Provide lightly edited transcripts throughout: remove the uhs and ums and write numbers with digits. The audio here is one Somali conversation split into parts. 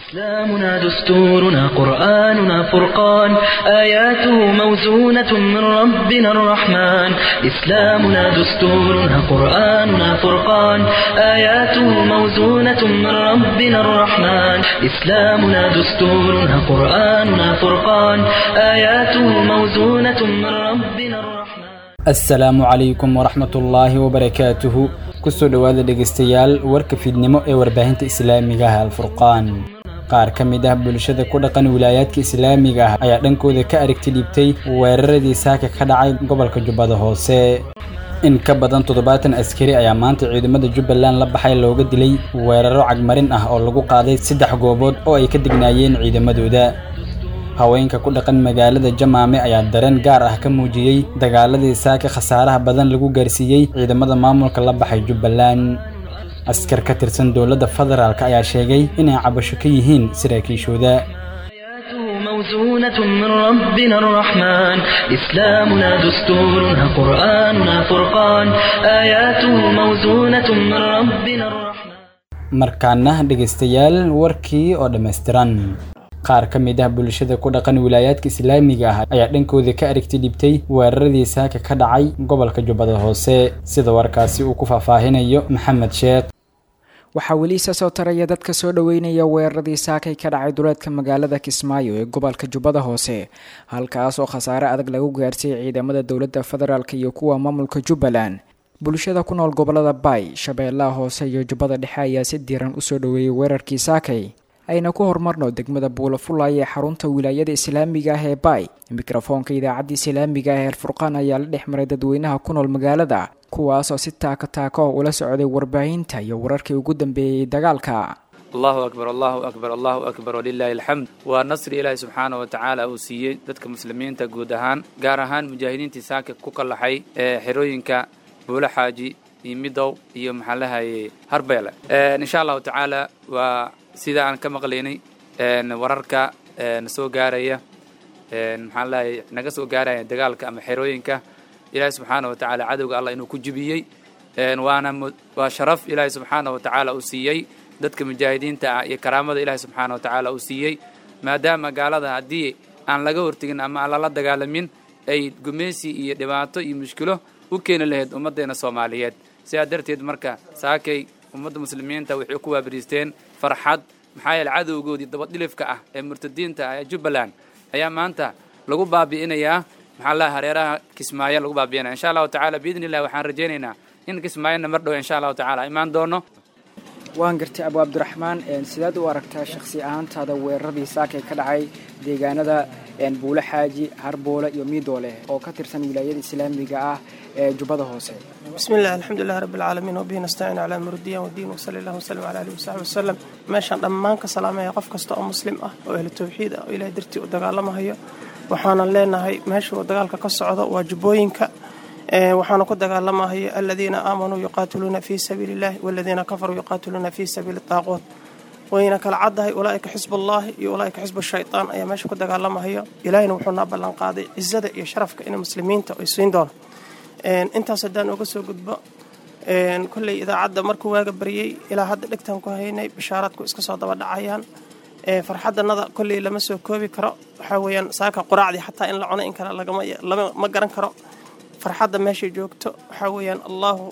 إسلامنا دستورنا قرآننا فرقان آياته موزونة من ربنا الرحمن إسلامنا دستورنا قرآننا فرقان آياته موزونة من ربنا الرحمن إسلامنا دستورنا قرآننا فرقان آياته موزونة من ربنا الرحمن السلام عليكم ورحمة الله وبركاته كسو دواada dhegeystayaal warka fiidnimo ee warbaahinta islaamiga ah Al-Furqaan qaar kamid ah bulshada ku dhaqan wilaayadka islaamiga ah ayaa dhankooda ka aragti dhibtay weeraradii saaka ka dhacay gobolka Jubbada Hoose in ka badan 70 askari ayaa maanta ciidamada Jubbaland la baxay looga dilay weeraro cagmarin ah oo lagu qaaday 3 goobood oo ay ka dignaayeen ciidamadooda haweenka ku dhaqan magaalada Jamaame ayaa dareen gaar ah ka muujiyay dagaaladii saaka khasaaraha badan lagu gaarsiiyay ciidamada maamulka la baxay Jubbaland askar ka tirsan dawladda federaalka ayaa sheegay inay cabasho ka yihiin saraakiishooda موزونة من ربنا الرحمن إسلامنا دستورنا قرآننا فرقان آياته موزونة من ربنا الرحمن markaana dhageystayaal warkii oo dhameystiran qaar kamid ah bulshada ku dhaqan wilaayadka islaamiga ah ayaa dhankooda ka aragti dhibtay weeraradii saaka ka dhacay gobolka Jubbada Hoose sida warkaasi uu ku faahfaahinayo Maxamed Sheekh waxa wali soo taraya dadka soo dhaweynaya weeraradii saaka ka dhacay duleedka magaalada Kismaayo ee gobolka Jubbada Hoose halkaas oo khasaare adag lagu gaarsiiyay ciidamada dawladda federaalka iyo kuwa maamulka Jubbaland bulshada ku nool gobolada Bay Shabeellaha Hoose iyo Jubbada Dhexe ayaa si diiran u soo dhaweeyay weerarkii saakay ayna ku hormarno degmada Buulafulay ee xarunta wilaayada islaamiga ah ee Bay mikrofoonka idaacadda islaamiga ah ee Al-Furqaan ayaa la dhexmaray dadweynaha ku nool magaalada kuwaas oo si taako ula socday warbaahinta iyo wararkii ugu dambeeyay dagaalka Allahu akbar walillahi alhamd wa nasri ilaahi subhanahu wa ta'ala uu siiyay dadka muslimiinta guud ahaan gaar ahaan mujaahidiinta saaka ku kalaxay xirooyinka Buulaxaaji iyo Midow iyo maxallaha Harbeele insha Allah ta'ala wa sida aan ka maqleynay wararka soo gaaraya maxallaha naga soo gaaraya dagaalka ama xirooyinka ilaahi subhanahu wa ta'ala cadawga Allah inuu ku jibiyay waa sharaf ilaahi subhanahu wa ta'ala uu siiyay dadka mujaahidiinta ah iyo karaamada ilaahi subhanahu wa ta'ala uu siiyay maadaama gaalada hadii aan laga hortagin ama aan la dagaalamin ay gumeysi iyo dhibaato iyo mushkilo u keen lahayd ummadeena Soomaaliyeed sidaa darteed marka saakay ummadda muslimiinta waxay ku waabariisteen farxad maxaa yeelay cadawgoodii dabadhilifka ah ee murtadiinta ah ee Jubbaland ayaa maanta lagu baabi'inayaa maxaa la hareeraha Kismaayo lagu baabi'inaa insha Allah ta'ala biidnillah waxaan rajaynaynaa in Kismaayona mar dhow insha Allah ta'ala imaan doono waan gartay Abu Abdurrahman sidaad u aragtaa shakhsi ahaantaada weeraradii saakay ka dhacay deegaanada Buulaxaaji Harboole iyo Midoole oo ka tirsan wilaayada islaamiga ah ee Jubbada Hoose bismillah alhamdulillah rabbil alamin wa bihi nasta'in ala murdiya wa diin wa sallallahu wa sallam ala alihi wa sahbihi wasallam meeshan dhammaan ka salaamaya qof kasta oo muslim ah oo ahlu tawxiid ah oo ilaahay dartii u dagaalamayo waxaana leenahay meesha uu dagaalka ka socdo waa jubbooyinka waxaana ku dagaalamayo alladina aamanu yuqatiluna fi sabilillah walladina kafaru yuqatiluna fi sabilit taaquut wayna kala cadahay ulaaika xisbullah iyo ulaaika xisbu shaytaan ayaa meesha ku dagaalamayo ilaahina wuxuu na ballan qaaday ciidada iyo sharafka in muslimiinta ay siin doonaan intaas hadaan uga soo gudbo kulli idaacadda markuu waaga bariyay ilaa hadda dhigtan ku haynay bishaaradku iska soo daba dhacayaan farxadanada kulli lama soo koobi karo waxa weeyaan saaka quraacdi xataa in la cuno in kala ma garan karo farxadda meesha joogto waxa weeyaan Allahu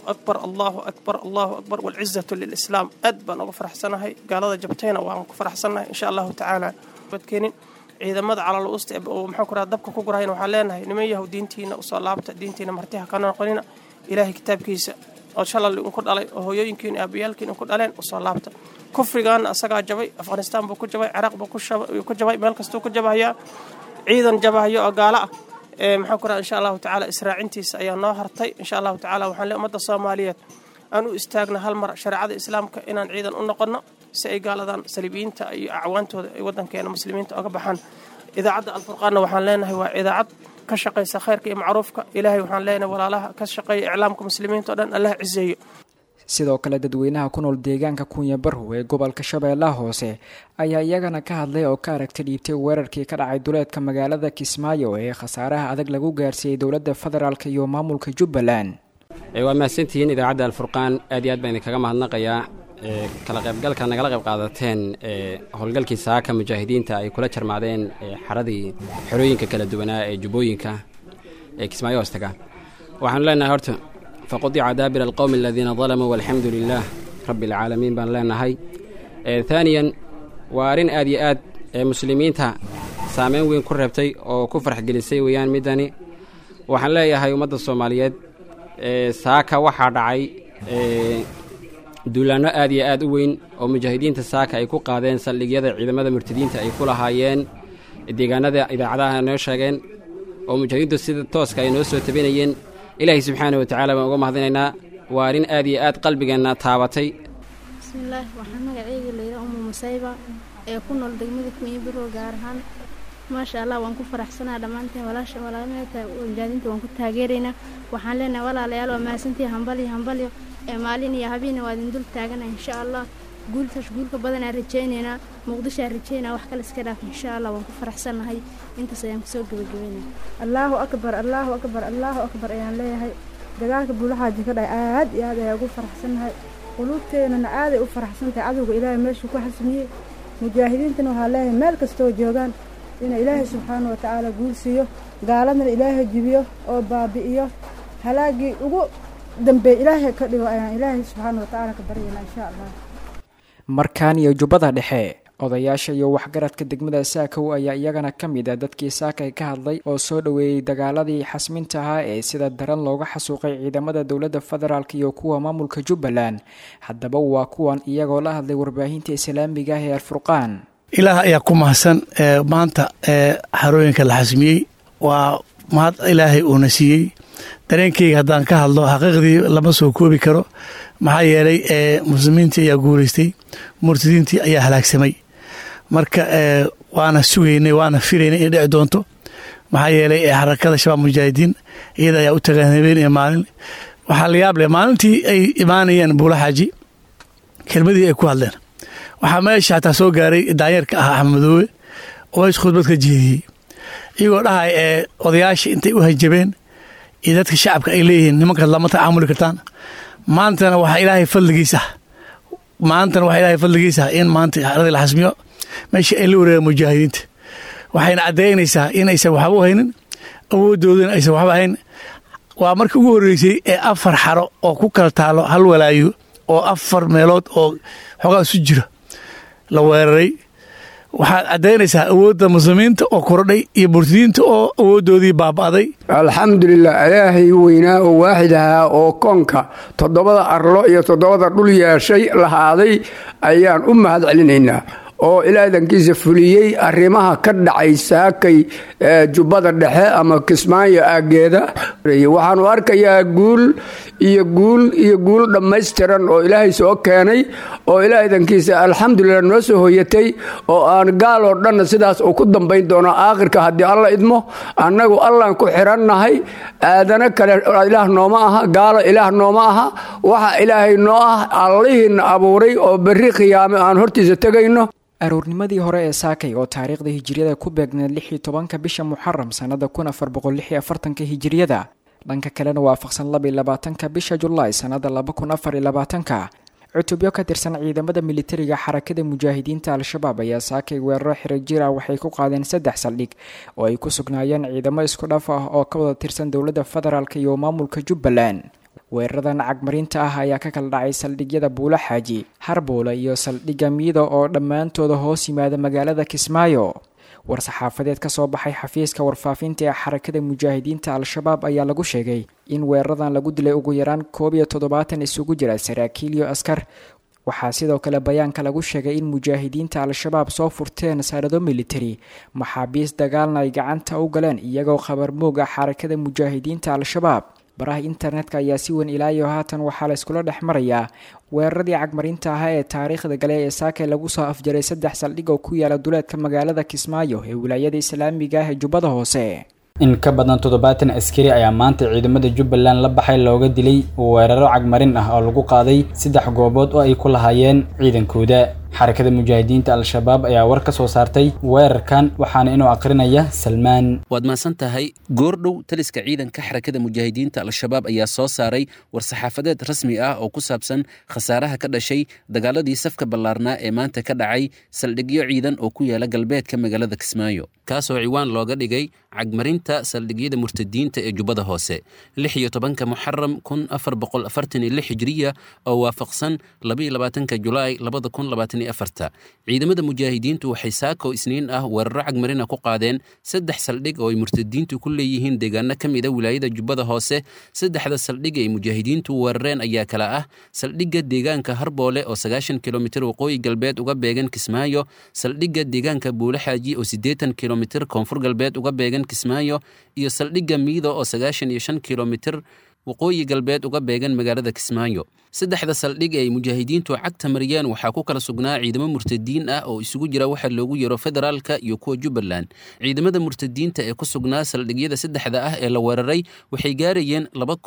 akbar wal izzatu lil islam aad baan ugu faraxsanahay gaalada jabtayna waan ku faraxsanahay insha Allah ta'ala badkeenin ciidamada calal usta oo maxaa ku raad dabka ku gurayna waxa leenahay niman yahuudiintiina u soo laabta diintiina martiha kana noqonina ilaahay kitaabkiisa oo shalal ku dhalay oo hooyooyinkiina aabiyaalkiina ku dhaleen u soo laabta kufrigan asaga jabay Afghanistan buu ku jabay Iraq buu ku jabay meel kasto ku jabaya ciidan jabahayo oo gaala ah maxaa ku raad insha Allah ta'ala israacintiisa ayaa noo hartay insha Allah ta'ala waxaan ummadda Soomaaliyeed aan u istaagna hal mar shariicada islaamka inaan ciidan u noqono si ay gaaladan saliibiinta iyo acwaantooda ay wadankeena muslimiinta uga baxaan idaacadda Al-Furqaan waxaan leenahay waa idaacad ka shaqeysa khayrka iyo macruufka ilaahay waxaan leenahay walaalaha ka shaqeeya iclaamka muslimiinta oo dhan Allah cizeeyo sidoo kale dadweynaha ku nool deegaanka Kunya Barrow ee gobolka Shabeellaha Hoose ayaa iyagana ka hadlay oo ka aragti dhiibtay weerarkii ka dhacay duleedka magaalada Kismaayo ee khasaaraha adag lagu gaarsiiyay dawladda federaalka iyo maamulka Jubbaland waa mahadsantihiin idaacadda Al-Furqaan aad iyo aad baan kaga mahadnaqayaa kala qaybgalka nagala qayb qaadateen howlgalkii saaka mujaahidiinta ay kula jarmaadeen xerooyinka kala duwanaa ee jubbooyinka ee Kismaayo hoostaga waxaan leenahay horta faqadica daabira alqawmi alladhiina dalamuu walxamdu lilah rabbil caalamiin baan leenahay ثانيا وارين aad iyo aad muslimiinta saameyn weyn ku reebtay oo ku farx gelisay weeyaan midani waxaan leeyahay ummadda Soomaaliyeed saaka waxa dhacay duulaano aad iyo aad u weyn oo mujaahidiinta saaka ay ku qaadeen saldhigyada ciidamada murtadiinta ay ku lahaayeen deegaanada idaacadaha noo sheegeen oo mujaahidiintu sida tooska ay noo soo tabinayeen ilaahay subxaanahu wa ta'aala baan uga mahadinaynaa waarin aad iyo aad qalbigeena taabatay bismillaah waxaan magacayga leeyahay musayba ee ku nool degmada Kuwinbiro gaar ahaan maasha Allah waan ku faraxsanahay dhamaanteen walaalameeta mujaahidiinta waan ku taageeraynaa waxaan leenahay walaalayaal waa mahadsantii hambaliyo ee maalin iyo habeen waa idin dul taaganahay insha Allah guulka badan aan rajaynaynaa muqdisho aan rajaynaa wax kale iska dhaaf insha Allah waan ku faraxsanahay intaas ayaan soo gabagabeynaa Allahu akbar ayaan leeyahay dagaalka buulaxaaji ka dhacay aad iyo aad ayaan ugu faraxsanahay qulubteena aad ay u faraxsantahay cadowga Ilaahay meesha ku xasmiyay mujaahidiintana waxa leeyahay meel kasto joogan in Ilaahay subhanahu wa ta'ala guul siiyo gaaladna Ilaahay jibiyo oo baabi'iyo halaagi ugu dambe Ilaahay ka dhigo ayaan Ilaahay subhanahu wa ta'ala ka baryaynaa insha Allah markaan iyo jubbada dhexe odayaasha iyo waxgaradka degmada Saakow ayaa iyagana kamid ah dadkii saakay ka hadlay oo soo dhaweeyay dagaaladii xasminta ahaa ee sida daran looga xasuuqay ciidamada dawladda federaalka iyo kuwa maamulka Jubbaland haddaba waa kuwan iyagoo la hadlay warbaahinta islaamiga ah ee Al-Furqaan ilaah ayaa ku mahadsan maanta xarooyinka la xasmiyay waa mahad ilaahay uu na siiyey dareenkayga haddaan ka hadlo xaqiiqdii lama soo koobi karo maxaa yeelay muslimiintii ayaa guulaystay murtadiintii ayaa halaagsamay marka waana sugaynay waana filaynay in dhici doonto maxaa yeelay xarakada shabaab mujaahidiin iyada ayaa u tagaan habeen iyo maalin waxaa la yaab leh maalintii ay imaanayeen buulaxaaji kelmadii ay ku hadleen waxaa meesha xataa soo gaaray daanyarka ah Axmed Madoobe oo is khudbad ka jeediyey iyagoo dhahay odayaasha intay u hajabeen iyo dadka shacabka ay leeyihiin nimanka lama tacaamuli kartaan maantana waxaa ilaahay fadligiisa in maanta xaradii la xasmiyo meesha ay la wareegaan mujaahidiinta waxayna caddaynaysaa inaysan waxba u haynin awooddoodana aysan waxba hayn waa markii ugu horreysay ee 4 xaro oo ku kala taalo hal walaayo oo 4 meelood oo xogaa isu jira la weeraray waxaad caddaynaysaa awoodda muslimiinta oo kordhay iyo murtadiinta oo awooddoodii baaba'day alxamdulilah ilaahay weynaa oo waaxid ahaa oo koonka 7 arlo iyo 7 dhul yeeshay lahaaday ayaan u mahad celinaynaa oo ilaadankiisa fuliyey arrimaha ka dhacay saakay jubbada dhexe ama Kismaayo aageeda waxaanu arkayaa guul dhammaystiran oo ilaahay soo keenay oo ilaadankiisa alxamdulilah noo soo hoyatay oo aan gaal oo dhan sidaas uu ku dambayn doono aakhirka haddii alla idmo annagu allaan ku xirannahay aadana kale ilaah nooma aha gaalo ilaah nooma aha waxa ilaahay noo ah allihiina abuuray oo berri qiyaame aan hortiisa tegayno aroornimadii hore ee saakay oo taariikhda hijriyada ku beegneed 16 bisha Muharram sanada 1446 hijriyada dhanka kalena waafaqsan 22 bisha Julaay sanada 2024 cutubyo ka tirsan ciidamada militariga xarakada mujaahidiinta Al-Shabaab ayaa saakay weeraro xiriir ah waxay ku qaadeen 3 saldhig oo ay ku sugnaayeen ciidamo isku dhaf ah oo ka wada tirsan dawladda federaalka iyo maamulka Jubbaland weeraradan cagmarinta ah ayaa ka kala dhacay saldhigyada Buulaxaaji, Harboole iyo saldhigga Mido oo dhammaantood hoos yimaada magaalada Kismaayo. war-saxaafadeed ka soo baxay xafiiska warfaafinta ee xarakada mujaahidiinta Al-Shabaab ayaa lagu sheegay in weeraradan lagu dilay ugu yaraan 170 isugu jira saraakiil iyo askar. waxaa sidoo kale bayaanka lagu sheegay in mujaahidiinta Al-Shabaab soo furteen saarado military maxaabiis dagaalna ay gacanta u galeen iyagoo khabar mooga xarakada mujaahidiinta Al-Shabaab. baraha internetka ayaa si weyn ilaa iyo haatan waxaa la iskula dhex marayaa weeraradii cagmarinta ah ee taariikhda gale ee saakay lagu soo afjaray 3 saldhig oo ku yaala duleedka magaalada Kismaayo ee wilaayada Islaamiga ah ee Jubbada Hoose. in ka badan 70 askari ayaa maanta ciidamada Jubbaland la baxay looga dilay weeraro cagmarin ah oo lagu qaaday 3 goobood oo ay ku lahaayeen ciidankooda. xarakada mujaahidiinta al-shabaab ayaa war ka soo saartay weerarkan waxaana inuu aqrinaya Salmaan. waad maasan tahay goordhow taliska ciidanka xarakada mujaahidiinta al-shabaab ayaa soo saaray war saxaafadeed rasmi ah oo ku saabsan khasaaraha ka dhashay dagaaladii safka ballaarnaa ee maanta ka dhacay saldhigyo ciidan oo ku yaala galbeedka magaalada Kismaayo kaasoo ciwaan looga dhigay cagmarinta saldhigyada murtadiinta ee Jubbada Hoose 16 Muharram 1446 Hijriya oo waafaqsan 22 Julaay 2024 ciidamada mujaahidiintu waxay saako isniin ah weeraro cagmarina ku qaadeen 3 saldhig oo ay murtadiintu ku leeyihiin deegaano ka mid ah wilaayada Jubbada Hoose 3 saldhig ay mujaahidiintu weerareen ayaa kala ah saldhigga deegaanka Harboole oo 90 kilomitir waqooyi galbeed uga beegan Kismaayo saldhigga deegaanka Buulaxaaji oo 80 kilomitir koonfur galbeed uga beegan Kismaayo iyo saldhigga Miido oo 95 kilomitir waqooyi galbeed uga beegan magaalada Kismaayo saddexda saldhig ay mujaahidiintu cagta mariyeen waxaa ku kala sugnaa ciidamo murtadiin ah oo isugu jira waxa loogu yiro federaalka iyo kuwa Jubbaland ciidamada murtadiinta ee ku sugnaa saldhigyada saddexda ah ee la weeraray waxay gaarayeen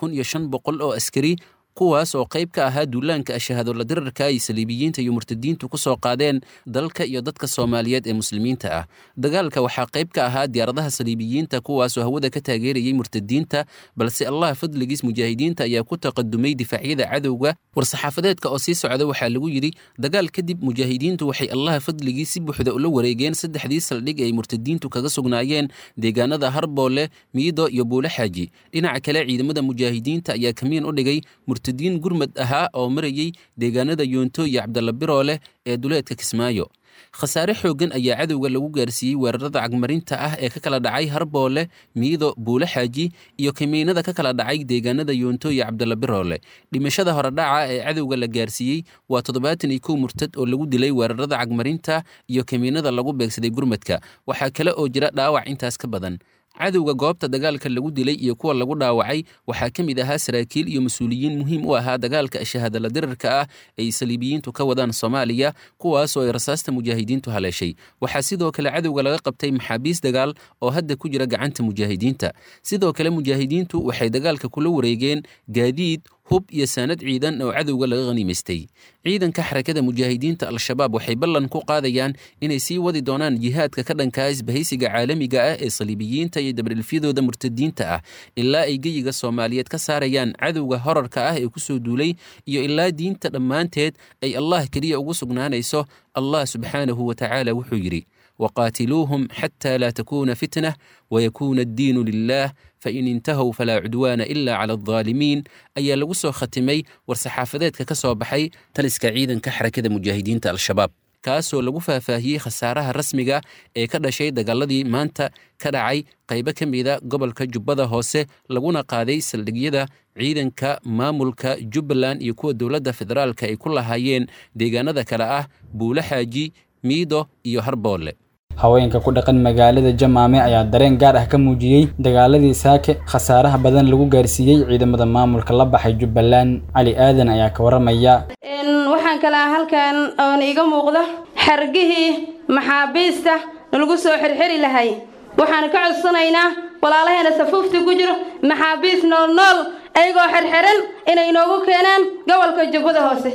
2500 oo askari kuwaas oo qayb ka ahaa duulaanka shahaado la dirarka ay saliibiyiinta iyo murtadiintu ku soo qaadeen dalka iyo dadka Soomaaliyeed ee muslimiinta ah dagaalka waxaa qayb ka ahaa diyaaradaha saliibiyiinta kuwaas oo hawada ka taageerayay murtadiinta balse Allah fadligiis mujaahidiinta ayaa ku taqadumay difaacyada cadowga war saxaafadeedka oo sii socda waxaa lagu yiri dagaal kadib mujaahidiintu waxay Allah fadligiis si buuxda ula wareegeen saddexdii saldhig ay murtadiintu kaga sugnaayeen deegaanada Harboole Miido iyo Buulaxaaji dhinaca kale ciidamada mujaahidiinta ayaa kamiin u dhigay murtadiin gurmad ahaa oo marayay deegaanada Yoonto iyo Cabdalla Biroole ee duleedka Kismaayo khasaare xoogan ayaa cadowga lagu gaarsiiyay weerarada cagmarinta ah ee ka kala dhacay Harboole Miido Buulaxaaji iyo kamiinada ka kala dhacay deegaanada Yoonto iyo Cabdalla Biroole dhimashada hore dhaca ee cadowga la gaarsiiyay waa 71 murtad oo lagu dilay weerarada cagmarinta iyo kamiinada lagu beegsaday gurmadka waxa kale oo jira dhaawac intaas ka badan cadowga goobta dagaalka lagu dilay iyo kuwa lagu dhaawacay waxaa ka mid ahaa saraakiil iyo mas'uuliyiin muhiim u ahaa dagaalka shahaada la dirarka ah ay saliibiyiintu ka wadaan Soomaaliya kuwaas oo ay rasaasta mujaahidiintu haleeshay waxaa sidoo kale cadowga laga qabtay maxaabiis dagaal oo hadda ku jira gacanta mujaahidiinta sidoo kale mujaahidiintu waxay dagaalka kula wareegeen gaadiid hub iyo sanad ciidan oo cadowga laga qaniimaystay ciidanka xarakada mujaahidiinta al-shabaab waxay ballan ku qaadayaan inay sii wadi doonaan jihaadka ka dhanka isbahaysiga caalamiga ah ee saliibiyiinta iyo dabdhilfyadooda murtadiinta ah ilaa ay geyiga Soomaaliyeed ka saarayaan cadowga horarka ah ee ku soo duulay iyo ilaa diinta dhammaanteed ay Allah kaliya ugu sugnaanayso Allah subhanahu wa ta'ala wuxuu yiri وقاتلوهم حتى لا تكون فتنة ويكون الدين لله فإن انتهوا فلا عدوان إلا على الظالمين أي لغسو ختمي ورسحافذات كسو بحي تلسك عيدا كحركة مجاهدين الشباب كاسو لغو فاهي خسارها الرسمية كدا شيء دقالدي مانتا كدا عي قيبا كميدا قبل كجبادة هوسي لغونا قادي سلدقيدا ciidanka maamulka Jubbaland iyo kuwa dawladda federaalka ay ku lahaayeen deegaanada kala ah Buulaxaaji Miido iyo Harboole haweenka ku dhaqan magaalada Jamaame ayaa dareen gaar ah ka muujiyay dagaaladii saake khasaaraha badan lagu gaarsiiyay ciidamada maamulka la baxay Jubbaland Ali Aadan ayaa ka waramaya waxaan kala halkan oo iga muuqda xargihii maxaabiista lagu soo xirxiri lahay waxaan ka codsanaynaa walaalaheena safuufta ku jiro maxaabiis nool ayagoo xirxiran inay noogu keenaan gobolka Jubbada Hoose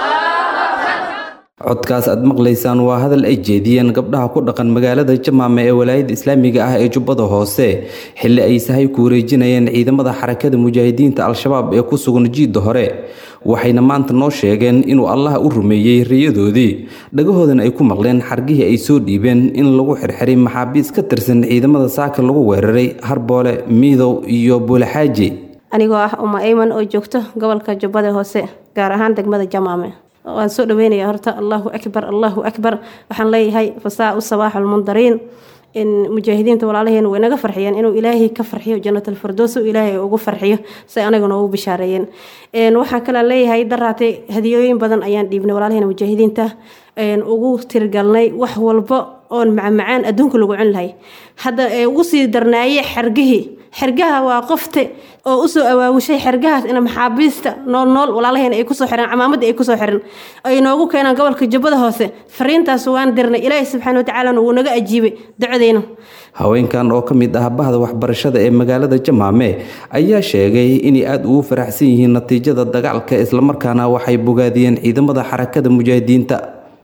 codkaas aad maqlaysaan waa hadal ay jeediyeen gabdhaha ku dhaqan magaalada Jamaame ee walaayada Islaamiga ah ee Jubbada Hoose xilli ay sahay ku wareejinayeen ciidamada xarakada mujaahidiinta al-shabaab ee ku sugan jiida hore waxayna maanta noo sheegeen inuu Allah u rumeeyay riyadoodii dhagahoodana ay ku maqleen xargihii ay soo dhiibeen in lagu xirxiray maxaabiis ka tirsan ciidamada saaka lagu weeraray Harboole Miidow iyo Buulaxaaji anigoo ah Uma Ayman oo joogto gobolka Jubbada Hoose gaar ahaan degmada Jamaame waan soo dhaweynaya horta Allahu akbar waxaan leeyahay fasaa sabaaxul mundariin in mujaahidiinta walaalaheena way naga farxiyeen inuu Ilaahay ka farxiyo jannatul firdaws Ilaahay ugu farxiyo say anaguna ugu bishaareeyeen waxaan kala leeyahay daraatay hadiyooyin badan ayaan dhiibnay walaalaheena mujaahidiinta ugu tirgalnay wax walba oo macaan adduunka lagu cun lahay hadda ugu sii darnaayay xargaha waa qofte oo u soo awaawushay xargahaas in maxaabiista nool walaalaheena ay ku soo xiran camaamada ay ku soo xiran ay noogu keenaan gobolka Jubbada Hoose fariintaas waan dirnay Ilaahay subhanahu wa ta'ala uu naga ajiibay ducadeena haweenkan oo kamid ah bahda waxbarashada ee magaalada Jamaame ayaa sheegay in aad ugu faraxsan yihiin natiijada dagaalka isla markaana waxay bogaadiyeen ciidamada xarakada mujaahidiinta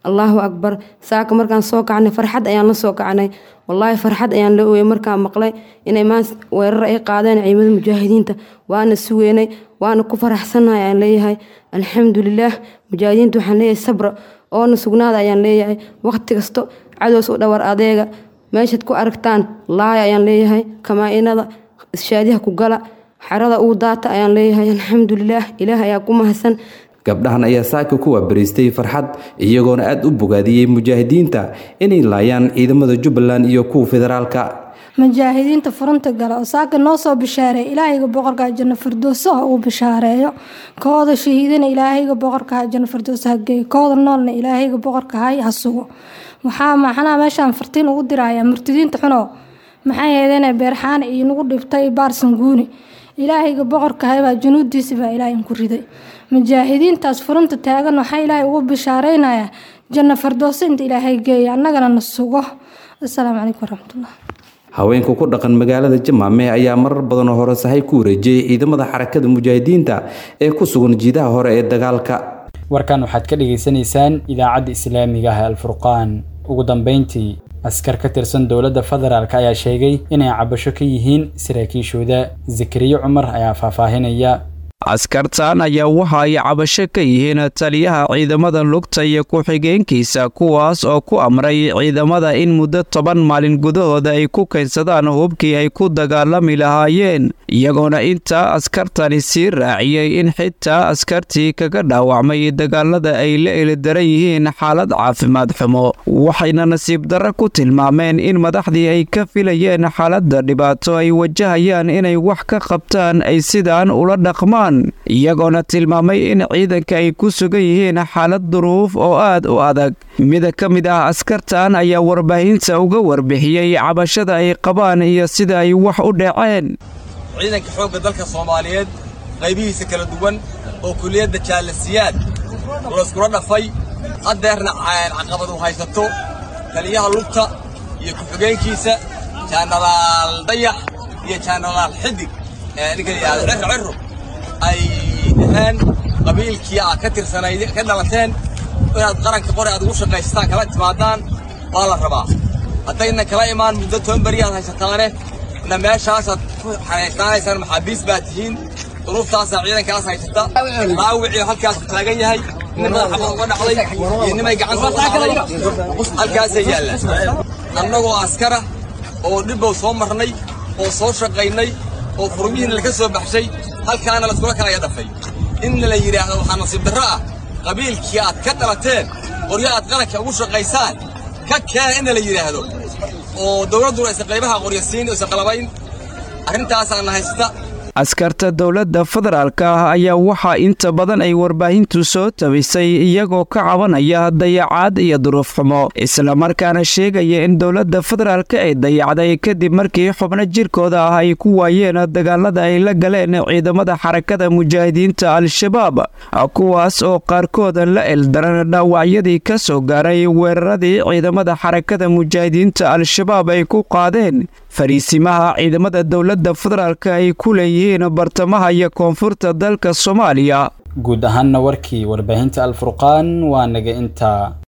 allahu akbar saaka markaan soo kacnay farxad ayaan la soo kacnay wallaahi farxad ayaan la ooyay markaan maqlay inay maanta weerar ay qaadeen ciidamada mujaahidiinta waana sugeynay waana ku faraxsanahay ayaan leeyahay alxamdulilaah mujaahidiinta waxaan leeyahay sabra oona sugnaada ayaan leeyahay waqti kasto cadows u dhawar adeega meeshaad ku aragtaan laaya ayaan leeyahay kamaa-inada shaadiha ku gala xarada uu daata ayaan leeyahay alxamdulilaah ilaah ayaa ku mahadsan gabdhahan ayaa saaka ku waabariistay farxad iyagoona aad u bogaadiyey mujaahidiinta inay laayaan ciidamada Jubbaland iyo kuwa federaalka mujaahidiinta furunta gala oo saaka noo soo bishaaray ilaahayga boqorka janna firdowsa uu bishaareeyo kooda shahiidina ilaahayga boqorka janna firdowsa hagay kooda noolna ilaahayga boqorka hay hasugo waxaa maxana meeshan fartiin ugu diraya murtidiinta xuno maxay heedeen beerxaan iyo nagu dhibtay baarsan guuni ilaahayga boqorka hay baa junuudiisa baa ilaahay ku riday mujaahidiintaas furunta taagan waxay ilaahay ugu bishaareynaya janna firdowsa inta ilaahay geeyo annagana nasugo assalaamu calaykum waraxmatullaah haweenku ku dhaqan magaalada Jamaame ayaa marar badan hore sahay ku wareejiyay ciidamada xarakada mujaahidiinta ee ku sugan jiidaha hore ee dagaalka warkan waxaad ka dhageysanaysaan idaacadda islaamiga ah Al-Furqaan ugu dambeyntii askar ka tirsan dowladda federaalka ayaa sheegay inay cabasho ka yihiin saraakiishooda Zakariya Cumar ayaa faahfaahinaya askartan ayaa waxa ay cabasho ka yihiin taliyaha ciidamada lugta iyo ku-xigeenkiisa kuwaas oo ku amray ciidamada in muddo 10 maalin gudahooda ay ku keensadaan hubkii ay ku dagaalami lahaayeen iyagoona intaa askartani sii raaciyay in xitaa askartii kaga dhaawacmay dagaalada ay la elidaran yihiin xaalad caafimaad xumo waxayna nasiib darro ku tilmaameen in madaxdii ay ka filayeen xaaladda dhibaato ay wajahayaan inay wax ka qabtaan ay sidaan ula dhaqmaan iyagoona tilmaamay in ciidanka ay ku sugan yihiin xaalad duruuf oo aad u adag mid ka mid ah askartan ayaa warbaahinta uga warbixiyay cabashada ay qabaan iyo sida ay wax u dhaceen ciidanka xoogga dalka Soomaaliyeed qaybihiisa kala duwan oo kuliyadda jaalasiyaad la isku dhafay qadarna caqabad u haysato taliyaha lugta iyo ku-xigeenkiisa Janaraal Dayax iyo Janaraal Xidig ninka ay dhahaan qabiilkii ka tirsanay ka dhalateen inaad qaranka qori aad ugu shaqaystaan kala timaadaan waa la rabaa haddayna kala imaan muddo 10 bari aad haysataane na meeshaas aad ku xanaysanaysaan maxaabiis baad tihiin duruuftaas ciidankaas haysata raawicii halkaas taagan yahay nimada xabad uga dhacday iyo nimay gacanta ku dhacday halkaas yaala annagoo askara oo dhibbo soo marnay oo soo shaqaynay oo furmihiina laga soo baxshay halkaana la isku kala dhafay in la yiraahdo waxa nasiib darro ah qabiilkii aad ka dhalateen qoryo aad qaranka ugu shaqaysaan ka keen in la yiraahdo oo dawladdu ay qaybaha qoryo siin oo qalabayn arrintaas aan haysta askarta dowladda federaalka ayaa waxa inta badan ay warbaahintu soo tabisay iyagoo ka cabanaya dayacaad iyo duruuf xumo isla markaana sheegaya in dowladda federaalka ay dayacday kadib markii xubno jirkooda ah ay ku waayeen dagaalada ay la galeen ciidamada xarakada mujaahidiinta al-shabaab kuwaas oo qaarkood la eldaran dhaawacyadii ka soo gaaray weeraradii ciidamada xarakada mujaahidiinta al-shabaab ay ku qaadeen fariisimaha ciidamada dowladda federaalka ay ku leeyihiin bartamaha iyo koonfurta dalka Soomaaliya guud ahaanna warkii warbaahinta Al-Furqaan waa naga inta